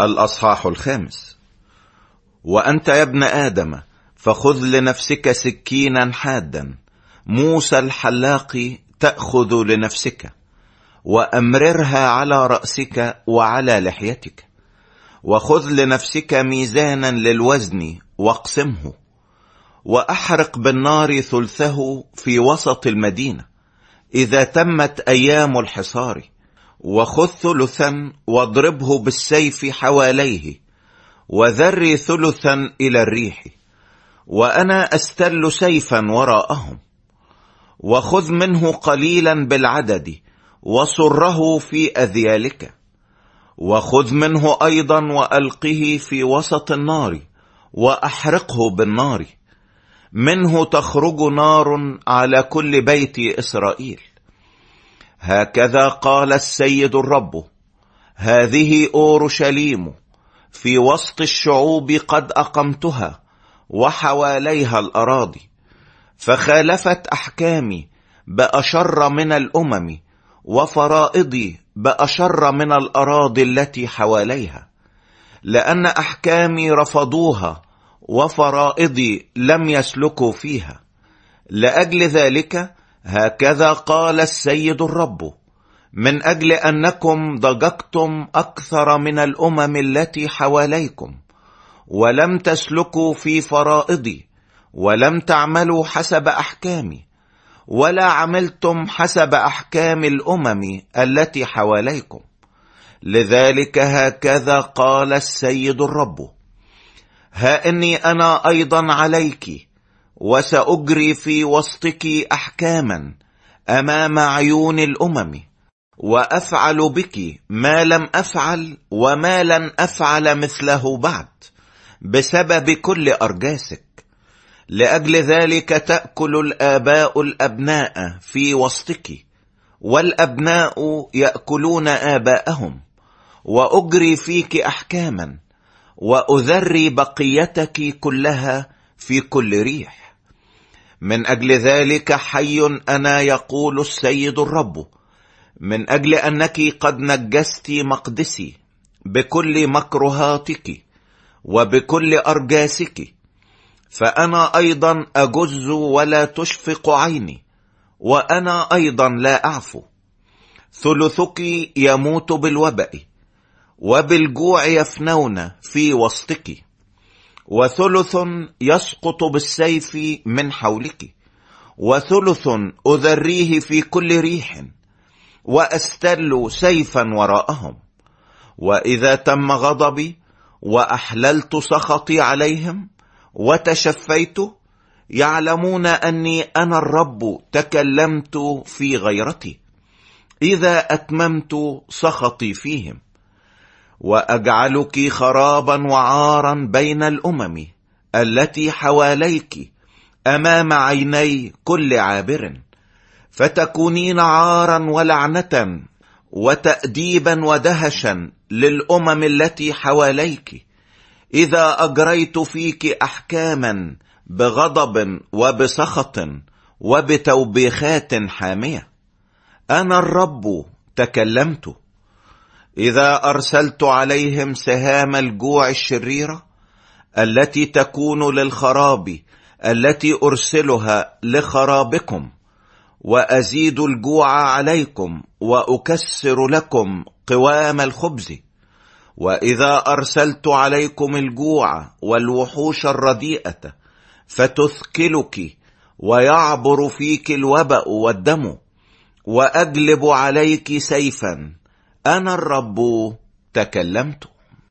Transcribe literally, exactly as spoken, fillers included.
الأصحاح الخامس. وأنت يا ابن آدم فخذ لنفسك سكينا حادا موسى الحلاق تأخذ لنفسك، وأمررها على رأسك وعلى لحيتك، وخذ لنفسك ميزانا للوزن واقسمه، وأحرق بالنار ثلثه في وسط المدينة إذا تمت أيام الحصار، وخذ ثلثا واضربه بالسيف حواليه، وذري ثلثا إلى الريح، وأنا أستل سيفا وراءهم. وخذ منه قليلا بالعدد وصره في أذيالك، وخذ منه أيضا وألقه في وسط النار وأحرقه بالنار، منه تخرج نار على كل بيت إسرائيل. هكذا قال السيد الرب: هذه أورشليم في وسط الشعوب قد أقمتها وحواليها الأراضي، فخالفت أحكامي بأشر من الأمم، وفرائضي بأشر من الأراضي التي حواليها، لأن أحكامي رفضوها وفرائضي لم يسلكوا فيها. لأجل ذلك هكذا قال السيد الرب: من أجل أنكم ضجقتم أكثر من الأمم التي حواليكم، ولم تسلكوا في فرائضي، ولم تعملوا حسب أحكامي، ولا عملتم حسب أحكام الأمم التي حواليكم، لذلك هكذا قال السيد الرب: ها إني أنا أيضا عليك، وسأجري في وسطك أحكاما أمام عيون الأمم، وأفعل بك ما لم أفعل وما لن أفعل مثله بعد بسبب كل أرجاسك. لأجل ذلك تأكل الآباء الأبناء في وسطك، والأبناء يأكلون آباءهم، وأجري فيك أحكاما، وأذري بقيتك كلها في كل ريح. من أجل ذلك حي أنا يقول السيد الرب: من أجل أنك قد نجست مقدسي بكل مكرهاتك وبكل أرجاسك، فأنا أيضا أجز ولا تشفق عيني، وأنا أيضا لا أعفو. ثلثك يموت بالوباء، وبالجوع يفنون في وسطك، وثلث يسقط بالسيف من حولك، وثلث أذريه في كل ريح، وأستل سيفا وراءهم. وإذا تم غضبي وأحللت سخطي عليهم وتشفيت، يعلمون أني أنا الرب تكلمت في غيرتي، إذا أتممت سخطي فيهم. وأجعلك خرابا وعارا بين الأمم التي حواليك أمام عيني كل عابر، فتكونين عارا ولعنة وتأديبا ودهشا للأمم التي حواليك، إذا أجريت فيك أحكاما بغضب وبسخط وبتوبيخات حامية. أنا الرب تكلمت. إذا أرسلت عليهم سهام الجوع الشريرة التي تكون للخراب التي أرسلها لخرابكم، وأزيد الجوع عليكم وأكسر لكم قوام الخبز، وإذا أرسلت عليكم الجوع والوحوش الرديئة فتثكلك، ويعبر فيك الوباء والدم، وأجلب عليك سيفا، أنا الرب تكلمت.